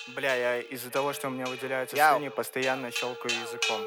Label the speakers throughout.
Speaker 1: Бля, я из-за того, что у меня выделяются слюни, постоянно щелкаю языком.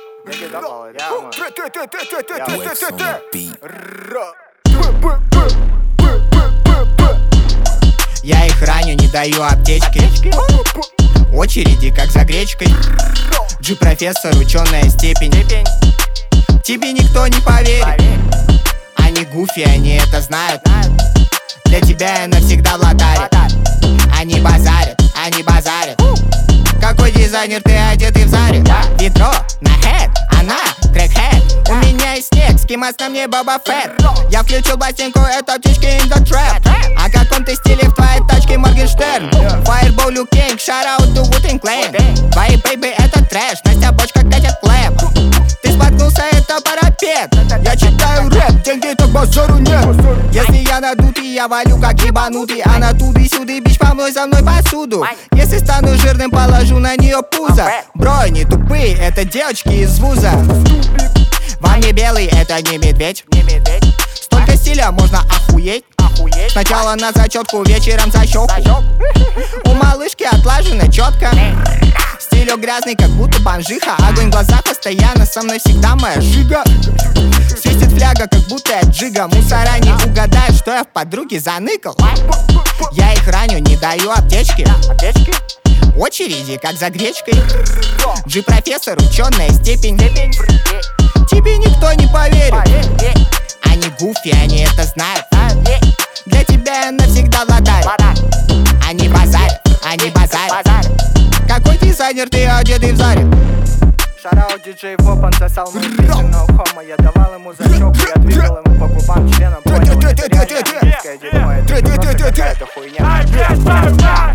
Speaker 2: Я их раню, не даю аптечки. Очереди, как за гречкой. G-профессор, ученая степень. Тебе никто не поверит. Они гуфи, они это знают. Для тебя я навсегда в лотаре. Они базарят, они базарят. Какой дизайнер, ты одетый в заре? Ведро на хэт, она крэкхэт. У меня есть снег, скимас на мне Боба Фетт. Я включил пластинку, это птички in the trap. О каком ты стиле в твоей тачке Моргенштерн? Fireball, Luke King, shout out to Wu-Tang Clan. Твои бэйби это трэш, Настя бочка катит клэп. Ты споткнулся, это парапет. Я читаю рэп, деньги так базару нет. Если я надутый, я валю как ебанутый. А на туды-сюды, бич, помой за мной посуду. Если стану жирным, положу на нее пузо. Бро, не тупые, это девочки из вуза. Вам не белый, это не медведь. Столько стиля, можно охуеть. Сначала на зачетку, вечером за щеку. У малышки отлажено четко. Стилек грязный, как будто бомжиха. Огонь в глазах постоянно, со мной всегда моя жига. Свистит фляга, как будто я джига. Мусора не угадают, что я в подруге заныкал. Я их раню, не даю аптечки. Очереди, как за гречкой. G-профессор, ученая степень. Тебе никто не поверит. Они гуфи, они это знают. Для тебя я навсегда в лотаре. Они базарят, они базарят. Какой дизайнер, ты одетый в заре?
Speaker 1: Шараут диджей Воп, он сосал мою песню на ухома. Я давал ему зачок, я двигал ему по губам членом. Понял, это реально английское дерьмо. Это просто какая-то хуйня.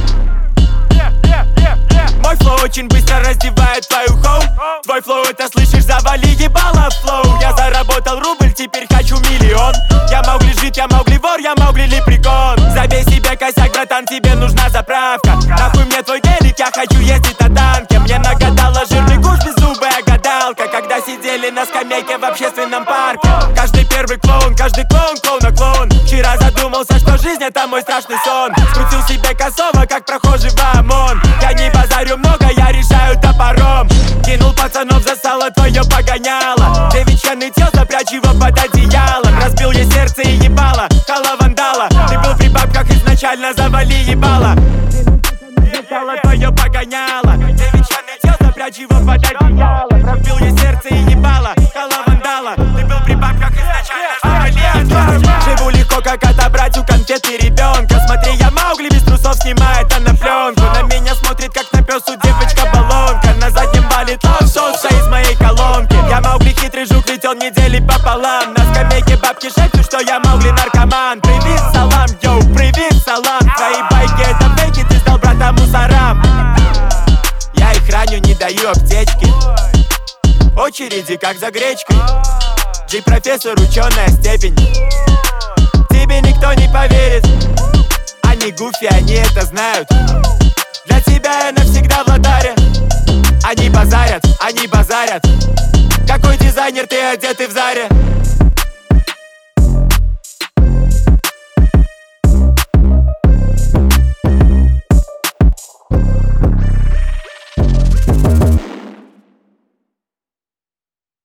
Speaker 3: Мой флоу очень быстро раздевает твою хоу. Твой флоу, это слышишь, завали ебало флоу. Я заработал рубль, теперь хочу миллион. Я Маугли жит, я Маугли вор, я Маугли лепрекон. Забей себе косяк, братан, тебе нужна заправка. Нахуй мне твой гелик, я хочу ездить на танке. Мне нагадала жирный гусь, беззубая гадалка. Когда сидели на скамейке в общественном парке. Каждый первый клоун, каждый клоун, клоун. Вчера задумался, что жизнь это мой страшный сон. Скрутил себе косово, как прохожий в ОМОН. Я не базарю много, я решаю топором. Кинул пацанов, засало твое погоняло. Девичьяный тел, запрячь его под одеялом. Разбил ей сердце и ебало, хала вандала. Ты был при бабках изначально, завали ебало. Засало твое погоняло. Девичьяный тел, запрячь его под одеялом. Разбил ей сердце и ебало, хала вандала. Ты был при бабках изначально, завали ебало. Живу легко, как отобрать у конфеты ребенка. Смотри, я Маугли без трусов, снимает она пленку. На меня смотрит, как на пёсу девочка-баллонка. На заднем валит лав-соуса из моей колонки. Я Маугли хитрый жук, ведь он недели пополам. На скамейке бабки шепчут, что я Маугли наркоман. Привет, салам, йоу, привет, салам. Твои байки это фейки, ты сдал брата мусорам. Я их раню, не даю аптечки. Очереди, как за гречкой. G-профессор, ученая степень. Тебе никто не поверит. Они гуфи, они это знают. Для тебя я навсегда в лотаре. Они базарят, они базарят. Какой дизайнер, ты одетый в заре?